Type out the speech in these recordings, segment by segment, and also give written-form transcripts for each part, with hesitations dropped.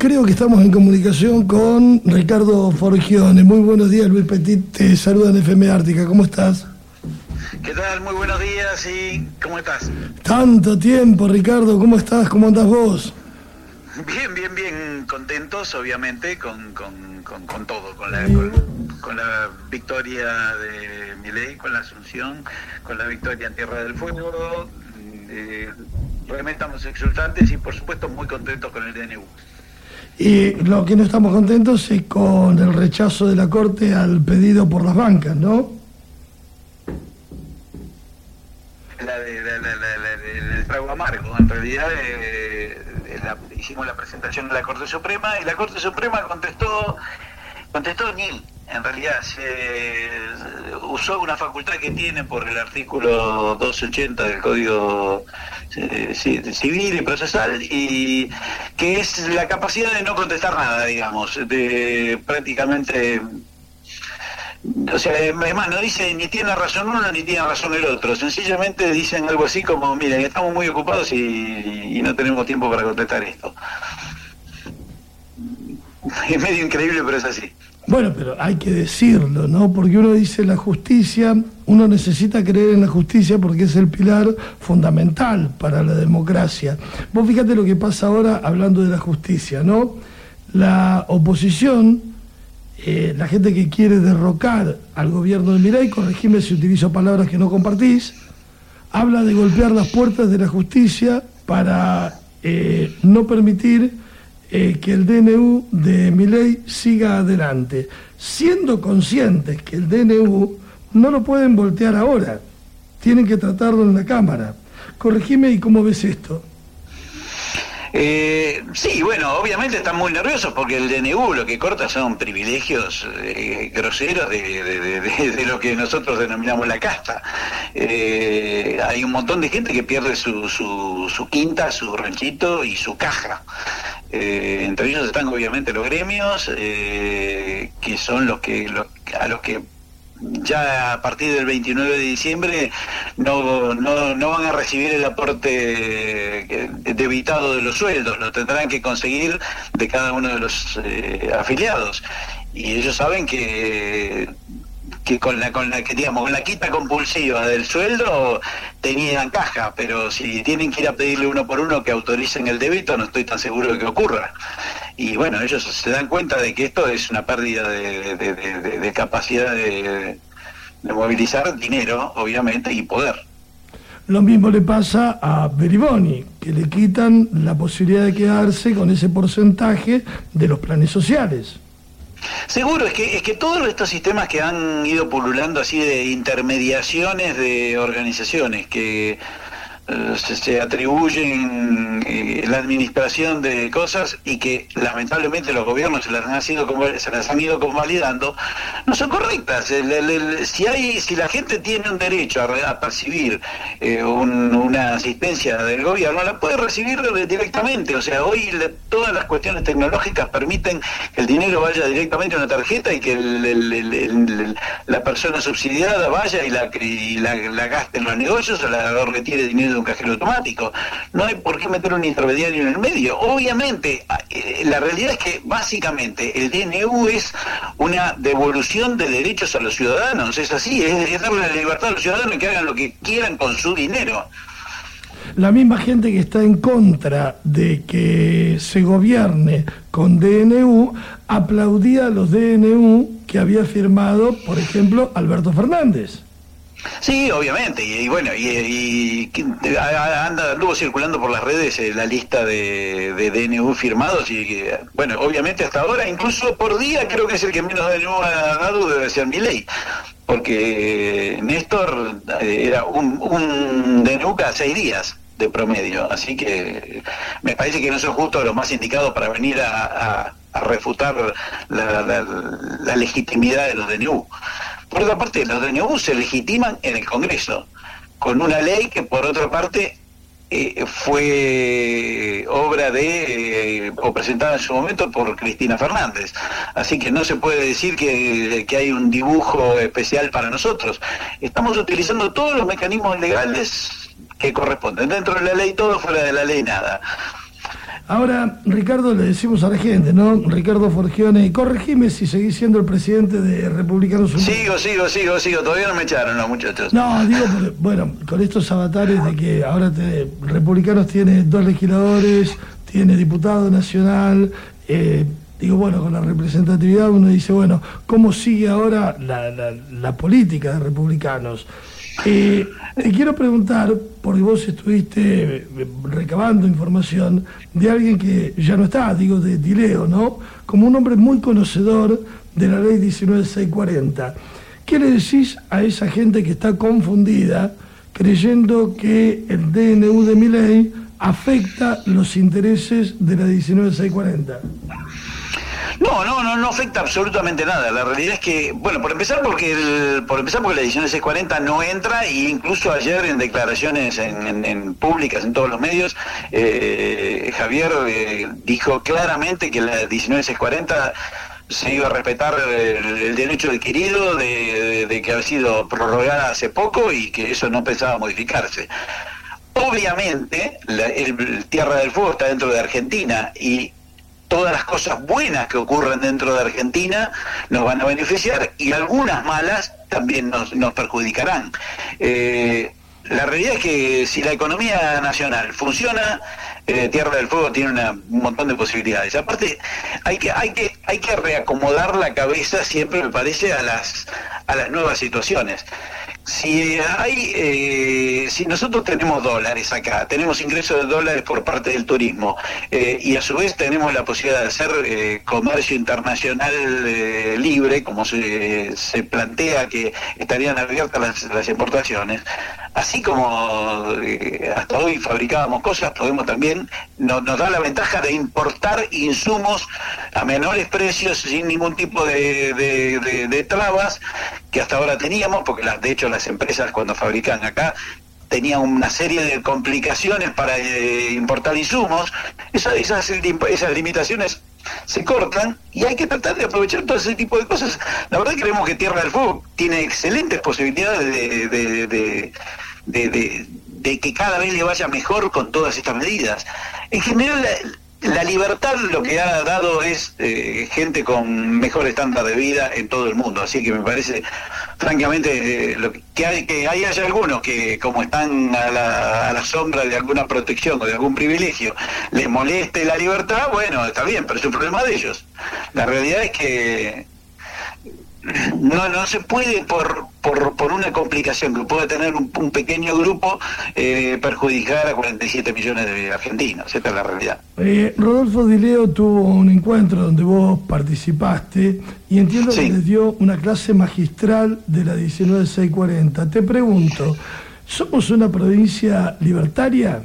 creo que estamos en comunicación con Ricardo Forgione. Muy buenos días, Luis Petit, te saluda en FM Ártica, ¿cómo estás? ¿Qué tal? Muy buenos días y ¿cómo estás? Tanto tiempo, Ricardo, ¿cómo estás? ¿Cómo andás vos? Bien, contentos, obviamente, con todo, con la victoria de Milei, con la Asunción, con la victoria en Tierra del Fuego. Realmente estamos exultantes y, por supuesto, muy contentos con el DNU. Y lo que no estamos contentos es con el rechazo de la Corte al pedido por las bancas, ¿no? El trago amargo, en realidad. Hicimos la presentación de la Corte Suprema y la Corte Suprema contestó nil. En realidad se usó una facultad que tiene por el artículo 280 del Código Civil y Procesal, y que es la capacidad de no contestar nada, digamos, de prácticamente. O sea, es más, no dice ni tiene razón uno ni tiene razón el otro, sencillamente dicen algo así como, miren, estamos muy ocupados y no tenemos tiempo para contestar esto. Es medio increíble, pero es así. Bueno, pero hay que decirlo, ¿no? Porque uno dice la justicia, uno necesita creer en la justicia porque es el pilar fundamental para la democracia. Vos fíjate lo que pasa ahora hablando de la justicia, ¿no? La oposición, la gente que quiere derrocar al gobierno de Milei, corregime si utilizo palabras que no compartís, habla de golpear las puertas de la justicia para no permitir que el DNU de Milei siga adelante, siendo conscientes que el DNU no lo pueden voltear ahora, tienen que tratarlo en la Cámara. Corregime, ¿y cómo ves esto? Sí, bueno, obviamente están muy nerviosos porque el DNU lo que corta son privilegios groseros de lo que nosotros denominamos la casta. Hay un montón de gente que pierde su quinta, su ranchito y su caja. Entre ellos están obviamente los gremios, que son a los que ya a partir del 29 de diciembre no van a recibir el aporte debitado de los sueldos, lo tendrán que conseguir de cada uno de los afiliados, y ellos saben que con la quita compulsiva del sueldo tenían caja, pero si tienen que ir a pedirle uno por uno que autoricen el débito, no estoy tan seguro de que ocurra. Y bueno, ellos se dan cuenta de que esto es una pérdida de capacidad de movilizar dinero, obviamente, y poder. Lo mismo le pasa a Beriboni, que le quitan la posibilidad de quedarse con ese porcentaje de los planes sociales. Seguro, es que todos estos sistemas que han ido pululando así de intermediaciones de organizaciones que se atribuyen la administración de cosas y que lamentablemente los gobiernos se las han ido convalidando, no son correctas. Si la gente tiene un derecho a percibir una asistencia del gobierno, la puede recibir directamente. O sea, hoy todas las cuestiones tecnológicas permiten que el dinero vaya directamente a una tarjeta y que la persona subsidiada vaya y la gaste en los negocios o la retire dinero de un cajero automático. No hay por qué meter un intermediario en el medio. Obviamente, la realidad es que básicamente el DNU es una devolución de derechos a los ciudadanos. Es así, es darle la libertad a los ciudadanos que hagan lo que quieran con su dinero. La misma gente que está en contra de que se gobierne con DNU aplaudía los DNU que había firmado, por ejemplo, Alberto Fernández. Sí, obviamente, y bueno, anduvo circulando por las redes la lista de DNU firmados y bueno, obviamente hasta ahora, incluso por día, creo que es el que menos DNU ha dado, debe ser Milei, porque Néstor era un DNU cada 6 días de promedio, así que me parece que no son justo los más indicados para venir a refutar la legitimidad de los DNU. Por otra parte, los DNU se legitiman en el Congreso, con una ley que por otra parte fue obra o presentada en su momento por Cristina Fernández. Así que no se puede decir que hay un dibujo especial para nosotros. Estamos utilizando todos los mecanismos legales que corresponden. Dentro de la ley todo, fuera de la ley nada. Ahora, Ricardo, le decimos a la gente, ¿no? Ricardo Forgione, corregime si seguís siendo el presidente de Republicanos Unidos. Sigo, todavía no me echaron los muchachos. No, digo, bueno, con estos avatares de que ahora Republicanos tiene 2 legisladores, tiene diputado nacional, digo, bueno, con la representatividad uno dice, bueno, ¿cómo sigue ahora la política de Republicanos? Te quiero preguntar, porque vos estuviste recabando información de alguien que ya no está, digo, de Dileo, ¿no? Como un hombre muy conocedor de la ley 19640. ¿Qué le decís a esa gente que está confundida creyendo que el DNU de Milei afecta los intereses de la 19640? No afecta absolutamente nada. La realidad es que, bueno, por empezar porque la edición de 640 no entra, e incluso ayer en declaraciones en públicas, en todos los medios, Javier dijo claramente que la 19640 se iba a respetar el derecho adquirido de que ha sido prorrogada hace poco y que eso no pensaba modificarse. Obviamente, el Tierra del Fuego está dentro de Argentina y todas las cosas buenas que ocurren dentro de Argentina nos van a beneficiar y algunas malas también nos perjudicarán. La realidad es que si la economía nacional funciona, Tierra del Fuego tiene un montón de posibilidades. Aparte, hay que reacomodar la cabeza siempre, me parece, a las nuevas situaciones. Si nosotros tenemos dólares acá, tenemos ingresos de dólares por parte del turismo, y a su vez tenemos la posibilidad de hacer comercio internacional libre, como se plantea que estarían abiertas las exportaciones, así como hasta hoy fabricábamos cosas, podemos también, nos da la ventaja de importar insumos a menores precios, sin ningún tipo de trabas que hasta ahora teníamos, porque de hecho las empresas cuando fabrican acá tenían una serie de complicaciones para importar insumos. Esas limitaciones se cortan y hay que tratar de aprovechar todo ese tipo de cosas. La verdad creemos que Tierra del Fuego tiene excelentes posibilidades de que cada vez le vaya mejor con todas estas medidas. En general, la libertad lo que ha dado es gente con mejor estándar de vida en todo el mundo, así que me parece, francamente, que haya algunos que, como están a la sombra de alguna protección o de algún privilegio, les moleste la libertad, bueno, está bien, pero es un problema de ellos. La realidad es que no se puede por una complicación que puede tener un pequeño grupo perjudicar a 47 millones de argentinos. Esta es la realidad. Rodolfo Dileo tuvo un encuentro donde vos participaste y entiendo que les dio una clase magistral de la 19640. Te pregunto, ¿somos una provincia libertaria?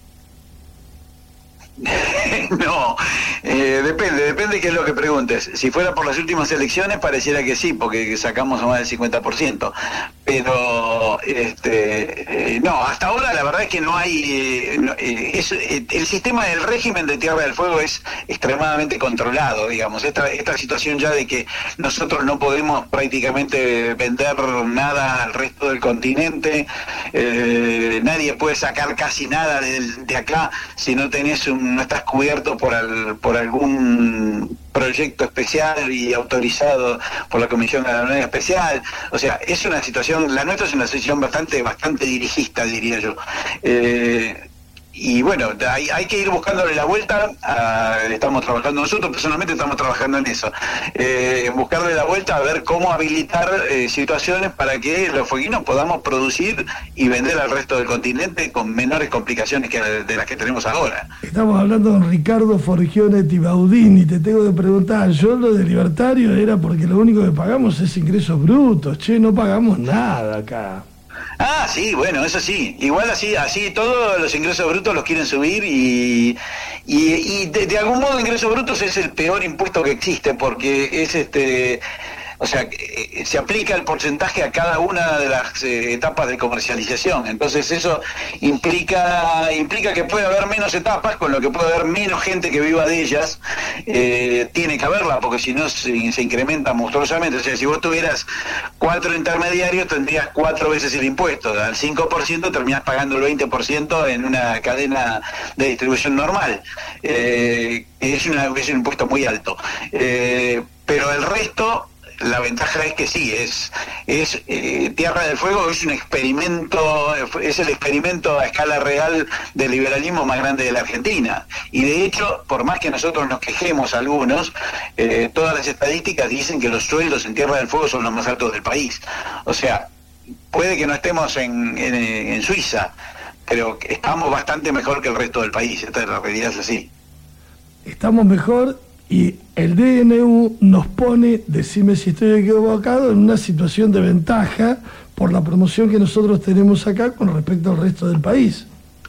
No, depende qué es lo que preguntes. Si fuera por las últimas elecciones pareciera que sí, porque sacamos más del 50%, pero no, hasta ahora la verdad es que no hay, el sistema del régimen de Tierra del Fuego es extremadamente controlado, digamos. Esta situación ya de que nosotros no podemos prácticamente vender nada al resto del continente, nadie puede sacar casi nada de acá si no no estás cubierto por algún proyecto especial y autorizado por la Comisión Aduanera Especial. O sea, es una situación, la nuestra es una situación bastante dirigista, diría yo. Y bueno, hay que ir buscándole la vuelta, estamos trabajando nosotros, personalmente estamos trabajando en eso, buscarle la vuelta a ver cómo habilitar situaciones para que los fueguinos podamos producir y vender al resto del continente con menores complicaciones de las que tenemos ahora. Estamos hablando con Ricardo Forgione Tibaudini, te tengo que preguntar, yo lo de libertario era porque lo único que pagamos es ingresos brutos, no pagamos nada acá. Ah, sí, bueno, eso sí. Igual así todos los ingresos brutos los quieren subir y de algún modo ingresos brutos es el peor impuesto que existe porque es O sea, se aplica el porcentaje a cada una de las etapas de comercialización. Entonces eso implica que puede haber menos etapas, con lo que puede haber menos gente que viva de ellas. Tiene que haberla, porque si no se incrementa monstruosamente. O sea, si vos tuvieras 4 intermediarios, tendrías 4 veces el impuesto. Al 5% terminás pagando el 20% en una cadena de distribución normal. Es un impuesto muy alto. Pero el resto, la ventaja es que sí, Tierra del Fuego es un experimento, es el experimento a escala real del liberalismo más grande de la Argentina. Y de hecho, por más que nosotros nos quejemos algunos, todas las estadísticas dicen que los sueldos en Tierra del Fuego son los más altos del país. O sea, puede que no estemos en Suiza, pero estamos bastante mejor que el resto del país. Esta la realidad es así. Estamos mejor. Y el DNU nos pone, decime si estoy equivocado, en una situación de ventaja por la promoción que nosotros tenemos acá con respecto al resto del país.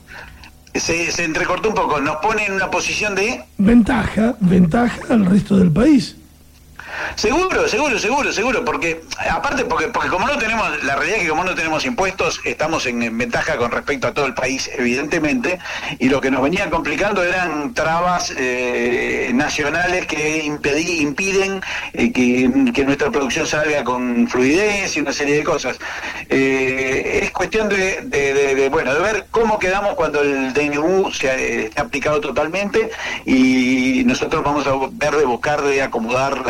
Se entrecortó un poco, nos pone en una posición de... Ventaja al resto del país. Seguro, porque aparte porque como no tenemos, la realidad es que como no tenemos impuestos, estamos en ventaja con respecto a todo el país, evidentemente, y lo que nos venía complicando eran trabas nacionales que impiden que nuestra producción salga con fluidez y una serie de cosas. Es cuestión de ver cómo quedamos cuando el DNU esté aplicado totalmente, y nosotros vamos a ver de buscar de acomodar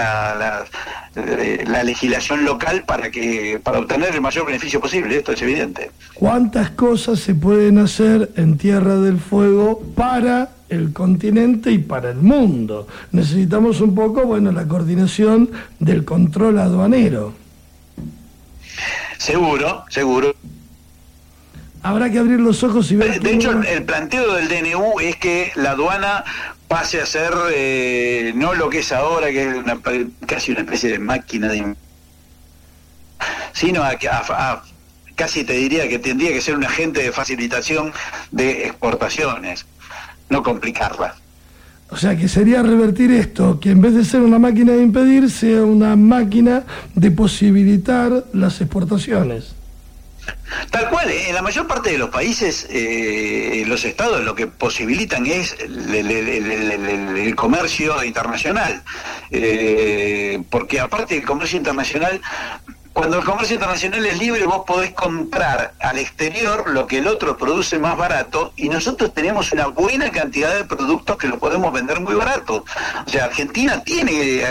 la legislación local para obtener el mayor beneficio posible. Esto es evidente. ¿Cuántas cosas se pueden hacer en Tierra del Fuego para el continente y para el mundo? Necesitamos un poco, la coordinación del control aduanero. Seguro. Habrá que abrir los ojos y ver... De hecho, el planteo del DNU es que la aduana pase a ser no lo que es ahora, que es casi una especie de máquina sino casi te diría que tendría que ser un agente de facilitación de exportaciones, no complicarlas. O sea, que sería revertir esto, que en vez de ser una máquina de impedir, sea una máquina de posibilitar las exportaciones. Tal cual, en la mayor parte de los países, los estados lo que posibilitan es el comercio internacional, porque aparte del comercio internacional, cuando el comercio internacional es libre, vos podés comprar al exterior lo que el otro produce más barato, y nosotros tenemos una buena cantidad de productos que los podemos vender muy barato. O sea, Argentina tiene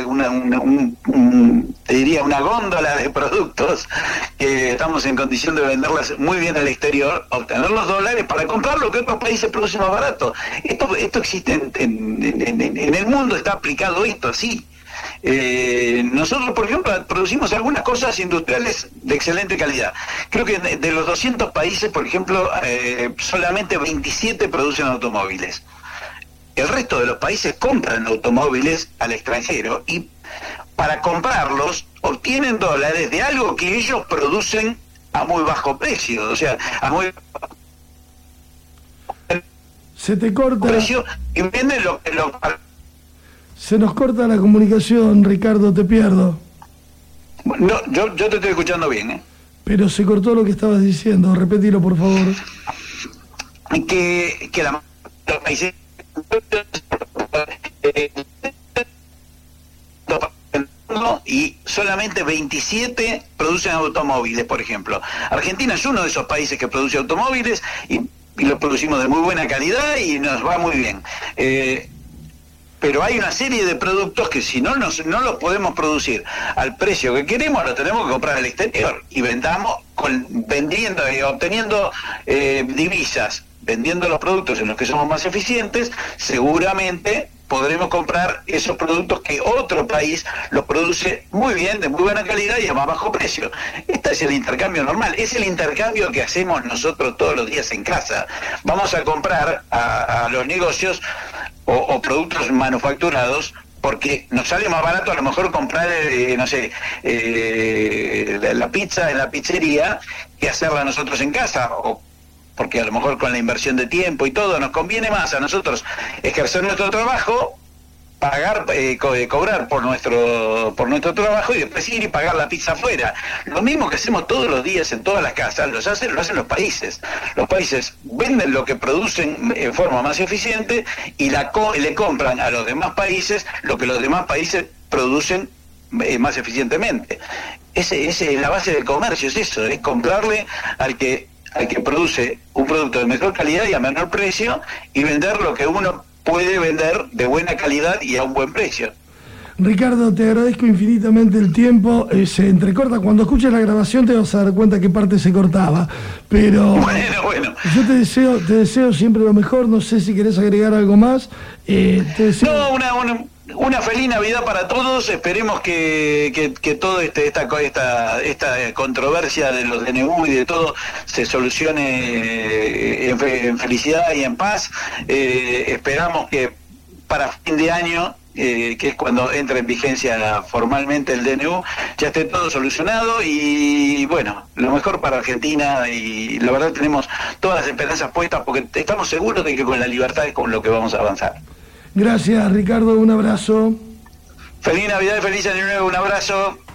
te diría una góndola de productos que estamos en condición de venderlas muy bien al exterior, obtener los dólares para comprar lo que otros países producen más barato. Esto existe en el mundo, está aplicado esto así. Nosotros, por ejemplo, producimos algunas cosas industriales de excelente calidad. Creo que de los 200 países, por ejemplo, solamente 27 producen automóviles. El resto de los países compran automóviles al extranjero, y para comprarlos obtienen dólares de algo que ellos producen a muy bajo precio, o sea, a muy se te corta precio, y venden lo se nos corta la comunicación, Ricardo, te pierdo. No, yo te estoy escuchando bien, Pero se cortó lo que estabas diciendo, repetilo por favor. Que los países y solamente 27 producen automóviles, por ejemplo. Argentina es uno de esos países que produce automóviles, y los producimos de muy buena calidad y nos va muy bien. Pero hay una serie de productos que si no los podemos producir al precio que queremos, los tenemos que comprar al exterior, y vendiendo y obteniendo divisas, vendiendo los productos en los que somos más eficientes, seguramente podremos comprar esos productos que otro país los produce muy bien, de muy buena calidad y a más bajo precio. Este es el intercambio normal, es el intercambio que hacemos nosotros todos los días en casa. Vamos a comprar a los negocios o productos manufacturados porque nos sale más barato a lo mejor comprar, la pizza en la pizzería que hacerla nosotros en casa, o porque a lo mejor con la inversión de tiempo y todo nos conviene más a nosotros ejercer nuestro trabajo pagar, cobrar por nuestro trabajo y después ir y pagar la pizza afuera. Lo mismo que hacemos todos los días en todas las casas, lo hacen los países. Los países venden lo que producen en forma más eficiente y le compran a los demás países lo que los demás países producen más eficientemente. Esa es la base del comercio, es eso, es comprarle al que produce un producto de mejor calidad y a menor precio y vender lo que uno puede vender de buena calidad y a un buen precio. Ricardo, te agradezco infinitamente el tiempo. Se entrecorta. Cuando escuches la grabación te vas a dar cuenta qué parte se cortaba. Pero bueno. Yo te deseo siempre lo mejor. No sé si querés agregar algo más. No, una feliz Navidad para todos. Esperemos que todo esta controversia de los DNU y de todo se solucione en felicidad y en paz. Esperamos que para fin de año, que es cuando entra en vigencia formalmente el DNU, ya esté todo solucionado y bueno, lo mejor para Argentina, y la verdad tenemos todas las esperanzas puestas porque estamos seguros de que con la libertad es con lo que vamos a avanzar. Gracias, Ricardo, un abrazo. Feliz Navidad y feliz Año Nuevo, un abrazo.